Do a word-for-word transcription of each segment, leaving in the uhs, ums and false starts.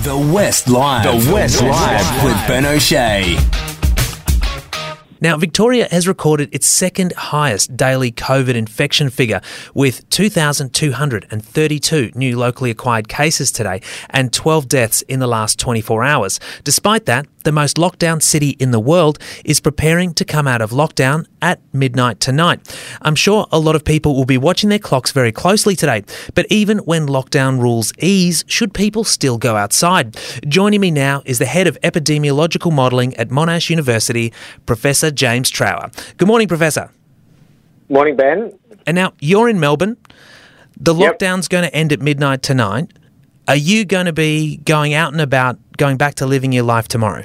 The West Live. The West Live with Ben O'Shea. Now, Victoria has recorded its second highest daily COVID infection figure with two thousand two hundred thirty-two new locally acquired cases today and twelve deaths in the last twenty-four hours. Despite that, the most lockdown city in the world is preparing to come out of lockdown at midnight tonight. I'm sure a lot of people will be watching their clocks very closely today, but even when lockdown rules ease, should people still go outside? Joining me now is the head of epidemiological modelling at Monash University, Professor James Trower. Good morning, Professor. Morning, Ben. And now, you're in Melbourne. The Yep. lockdown's going to end at midnight tonight. Are you going to be going out and about, going back to living your life tomorrow?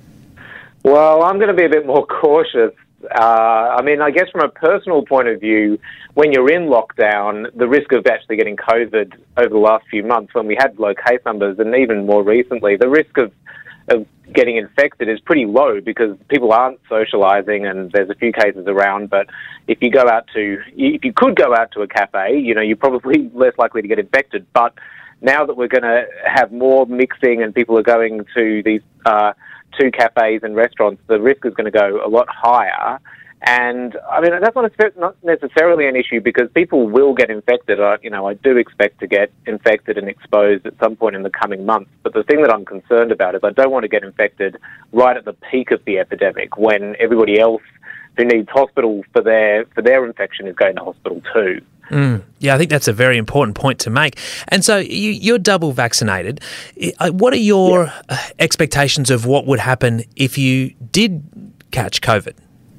Well, I'm going to be a bit more cautious. Uh, I mean, I guess from a personal point of view, when you're in lockdown, the risk of actually getting COVID over the last few months, when we had low case numbers, and even more recently, the risk of, of getting infected is pretty low because people aren't socialising and there's a few cases around. But if you go out to, if you could go out to a cafe, you know, you're probably less likely to get infected. But now that we're going to have more mixing and people are going to these uh, to cafes and restaurants, the risk is going to go a lot higher. And, I mean, that's not not necessarily an issue because people will get infected. I, you know, I do expect to get infected and exposed at some point in the coming months. But the thing that I'm concerned about is I don't want to get infected right at the peak of the epidemic when everybody else who needs hospital for their for their infection is going to hospital too. Mm. Yeah, I think that's a very important point to make. And so you, you're double vaccinated. What are your yeah. expectations of what would happen if you did catch COVID?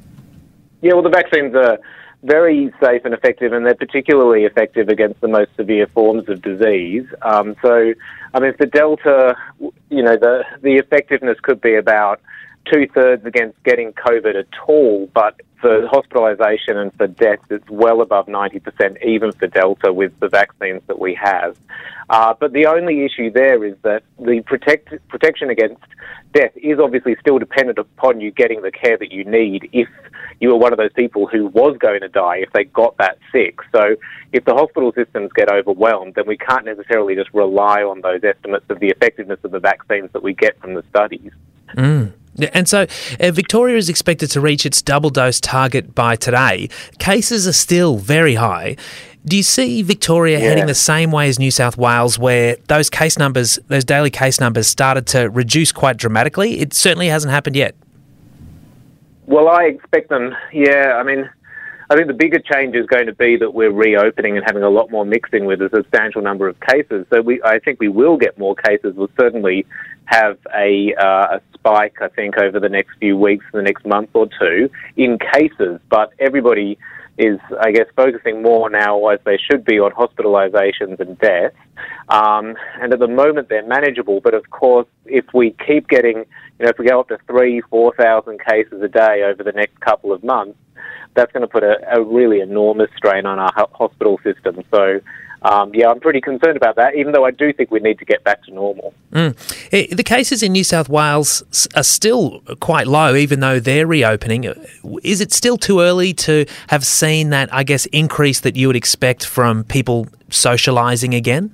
Yeah, well, the vaccines are very safe and effective, and they're particularly effective against the most severe forms of disease. Um, so, I mean, for Delta, you know, the, the effectiveness could be about two-thirds against getting COVID at all, but for hospitalisation and for deaths, it's well above ninety percent, even for Delta, with the vaccines that we have. Uh, but the only issue there is that the protect, protection against death is obviously still dependent upon you getting the care that you need if you were one of those people who was going to die if they got that sick. So if the hospital systems get overwhelmed, then we can't necessarily just rely on those estimates of the effectiveness of the vaccines that we get from the studies. Mm. And so uh, Victoria is expected to reach its double dose target by today. Cases are still very high. Do you see Victoria yeah. heading the same way as New South Wales, where those case numbers, those daily case numbers started to reduce quite dramatically? It certainly hasn't happened yet. Well, I expect them, yeah. I mean, I think the bigger change is going to be that we're reopening and having a lot more mixing with a substantial number of cases. So we, I think we will get more cases. We'll certainly have a, uh, a spike, I think, over the next few weeks, the next month or two, in cases. But everybody is, I guess, focusing more now, as they should be, on hospitalisations and deaths. Um, and at the moment, they're manageable. But, of course, if we keep getting, you know, if we go up to three, four thousand cases a day over the next couple of months, that's going to put a, a really enormous strain on our hospital system. So, um, yeah, I'm pretty concerned about that, even though I do think we need to get back to normal. Mm. The cases in New South Wales are still quite low, even though they're reopening. Is it still too early to have seen that, I guess, increase that you would expect from people socialising again?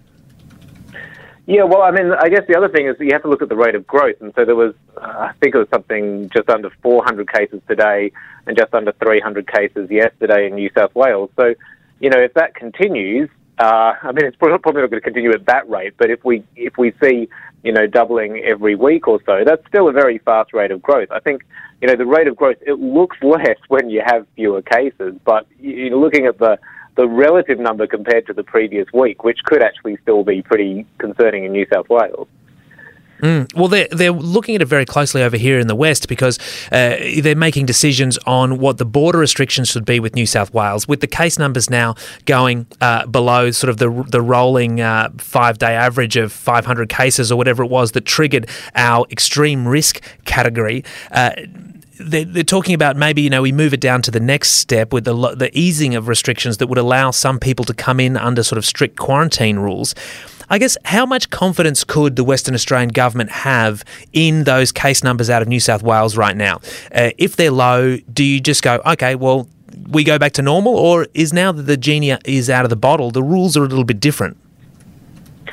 Yeah, well, I mean, I guess the other thing is that you have to look at the rate of growth. And so there was, uh, I think it was something just under four hundred cases today and just under three hundred cases yesterday in New South Wales. So, you know, if that continues, uh, I mean, it's probably not going to continue at that rate, but if we if we see, you know, doubling every week or so, that's still a very fast rate of growth. I think, you know, the rate of growth, it looks less when you have fewer cases, but you're looking at the the relative number compared to the previous week, which could actually still be pretty concerning in New South Wales. Mm. Well, they're, they're looking at it very closely over here in the West because uh, they're making decisions on what the border restrictions should be with New South Wales, with the case numbers now going uh, below sort of the the rolling uh, five-day average of five hundred cases or whatever it was that triggered our extreme risk category. Uh, They're, they're talking about maybe, you know, we move it down to the next step with the the easing of restrictions that would allow some people to come in under sort of strict quarantine rules. I guess, how much confidence could the Western Australian government have in those case numbers out of New South Wales right now? Uh, if they're low, do you just go, okay, well, we go back to normal? Or is now that the genie is out of the bottle, the rules are a little bit different?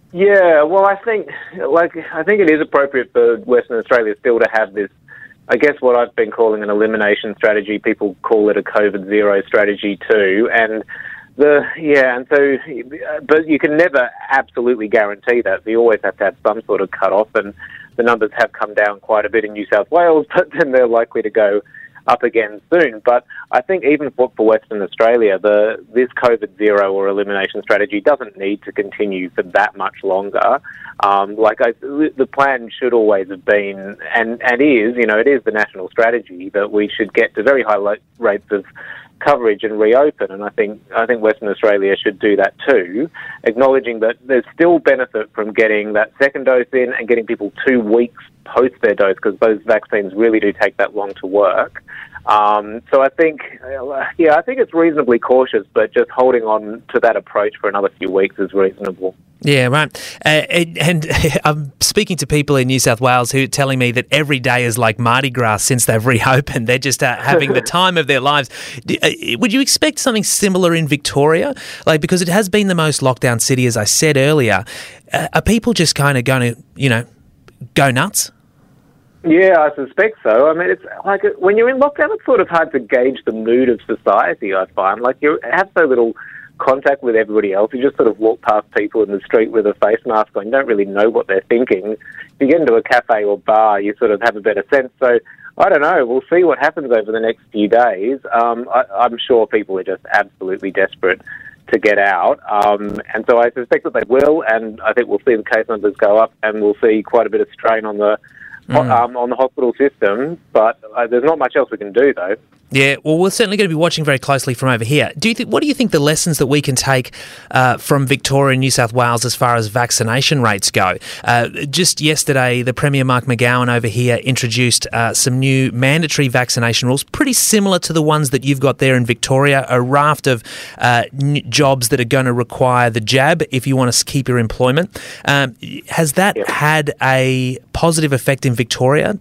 Yeah, well, I think like I think it is appropriate for Western Australia still to have this. I guess what I've been calling an elimination strategy. People call it a COVID zero strategy too, and the yeah, and so, but you can never absolutely guarantee that. You always have to have some sort of cut off, and the numbers have come down quite a bit in New South Wales, but then they're likely to go up again soon. But I think even for, for Western Australia, the this COVID zero or elimination strategy doesn't need to continue for that much longer. Um, like I, the plan should always have been, and, and is, you know, it is the national strategy that we should get to very high lo- rates of coverage and reopen, and I think I think Western Australia should do that too, acknowledging that there's still benefit from getting that second dose in and getting people two weeks post their dose, because those vaccines really do take that long to work. Um, so I think, yeah, I think it's reasonably cautious, but just holding on to that approach for another few weeks is reasonable. Yeah, right. Uh, and, and I'm speaking to people in New South Wales who are telling me that every day is like Mardi Gras since they've reopened. They're just uh, having the time of their lives. Do, uh, would you expect something similar in Victoria? Like, because it has been the most lockdown city, as I said earlier. Uh, are people just kind of going to, you know, go nuts? Yeah, I suspect so. I mean, it's like when you're in lockdown, it's sort of hard to gauge the mood of society, I find. Like, you have so little contact with everybody else. You just sort of walk past people in the street with a face mask on. You don't really know what they're thinking. If you get into a cafe or bar, you sort of have a better sense. So, I don't know. We'll see what happens over the next few days. Um, I, I'm sure people are just absolutely desperate to get out. Um, and so I suspect that they will, and I think we'll see the case numbers go up, and we'll see quite a bit of strain on the Mm. Um, on the hospital system, but uh, there's not much else we can do, though. Yeah, well, we're certainly going to be watching very closely from over here. Do you think? What do you think the lessons that we can take uh, from Victoria and New South Wales as far as vaccination rates go? Uh, just yesterday, the Premier Mark McGowan over here introduced uh, some new mandatory vaccination rules, pretty similar to the ones that you've got there in Victoria, a raft of uh, n- jobs that are going to require the jab if you want to keep your employment. Um, has that yeah. had a positive effect in Victoria?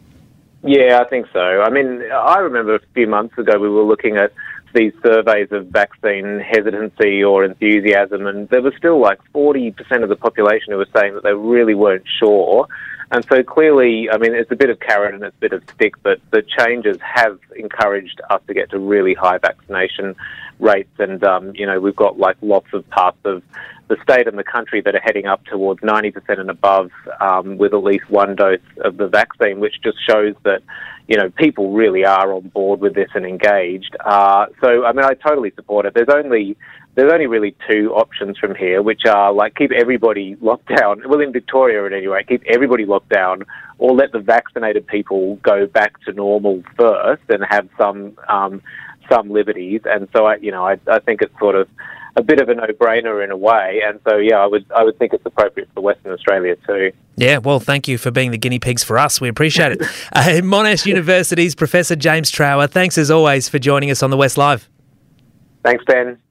Yeah, I think so. I mean, I remember a few months ago we were looking at these surveys of vaccine hesitancy or enthusiasm, and there was still like forty percent of the population who were saying that they really weren't sure. And so clearly, I mean, it's a bit of carrot and it's a bit of stick, but the changes have encouraged us to get to really high vaccination rates. And, um, you know, we've got like lots of parts of the state and the country that are heading up towards ninety percent and above um, with at least one dose of the vaccine, which just shows that, you know, people really are on board with this and engaged. Uh, so, I mean, I totally support it. There's only there's only really two options from here, which are like keep everybody locked down. Well, in Victoria at any rate, keep everybody locked down, or let the vaccinated people go back to normal first and have some um, some liberties. And so, I, you know, I, I think it's sort of a bit of a no-brainer in a way, and so yeah, I would I would think it's appropriate for Western Australia too. Yeah, well, thank you for being the guinea pigs for us. We appreciate it. uh, Monash University's Professor James Trower, thanks as always for joining us on the West Live. Thanks, Ben.